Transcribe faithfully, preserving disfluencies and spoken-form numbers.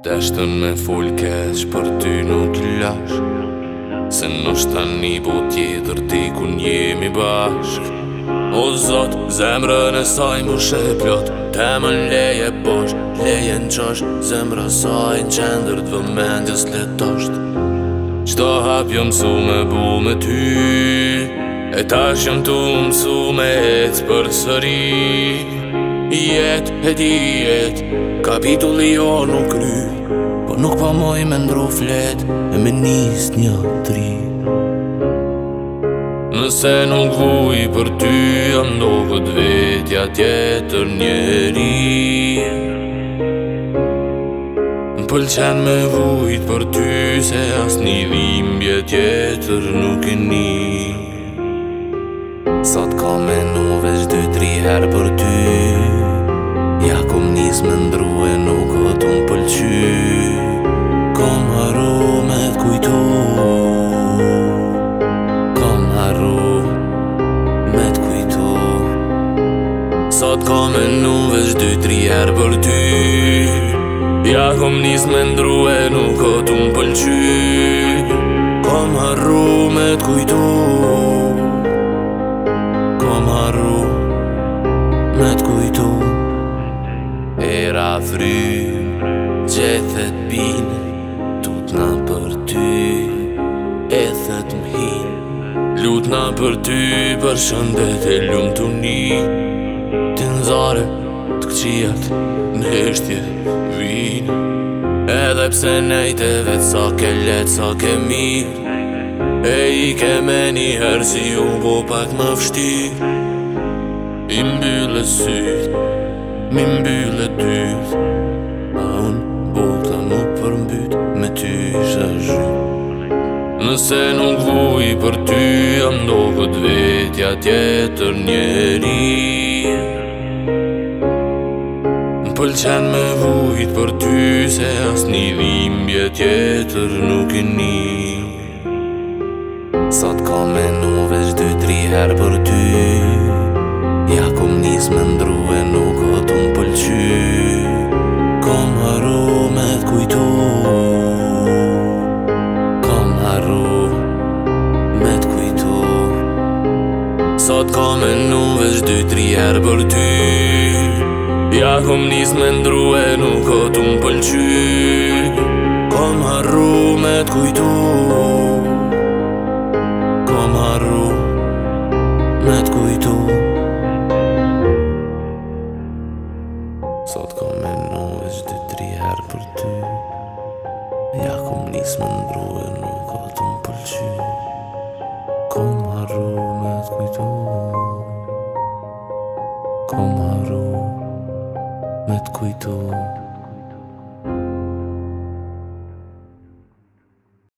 Deshtën me full keq për ty nuk i lash, se nështë tani po tjetër ti kun jemi bashk. O Zot, zemrën e saj mbush e plot, temën leje bosh, leje n'qosh, zemrë saj n'qendër t'vëmendjes letosht. Qdo hap jom mësu me bu me ty, e tash jom tu mësu me ec për sëri. Jet e di jet, kapitulli jo nuk ry, po nuk pa moj me ndru flet, e me nis një tri. Nëse nuk vuj për ty, jam ndohët vetja tjetër njeri. M'pëlqen me vujt për ty, se as një dhimbje tjetër nuk e ni. Sot ka menu veç dy tri her për ty, ja kom nis me ndru e nuk o t'u m'pëlqy. Kom haru me t'kujtu, kom haru me t'kujtu. Sot ka menu veç dy tri her për ty, ja kom nis me ndru e nuk o t'u m'pëlqy. Kom haru me t'kujtu, kom haru me t'kujtu. Era fry, gjethet bine, tutna për ty, ethet m'hin. Lutna për ty, për shëndet e lumë t'u ni. T'nzare, t'kqijat, n'heshtje vine. Edhe pse nejte vet sa ke let, sa ke mirë, e i ke me njëherë si u bo pak më vështirë. I mbyllë syt, mi mbyllë dyt, a unë bota nuk përmbyt, me ty isha zhyt. Nëse nuk vuj për ty, jam ndohët vetja tjetër njeri. M'pëlqen me vujt për ty, se as një dhimbje tjetër nuk e ni. Sot ka menu veç dy tri her për ty, ja kom nis me ndru e nuk o t'u m'pëlqy. Kom haru me t'kujtu, kom haru me t'kujtu. Sot ka menu veç dy tri her për ty, ja kom nis me ndru e nuk o t'u m'pëlqy. Kom haru me t'kujtu, kom haru me t'kujtu. Sot kom menu veç dy tri her për ty, ja kom nis me ndru e nuk o t'u m'pëlqy. Kom haru me t'kujtu, kom haru me t'kujtu.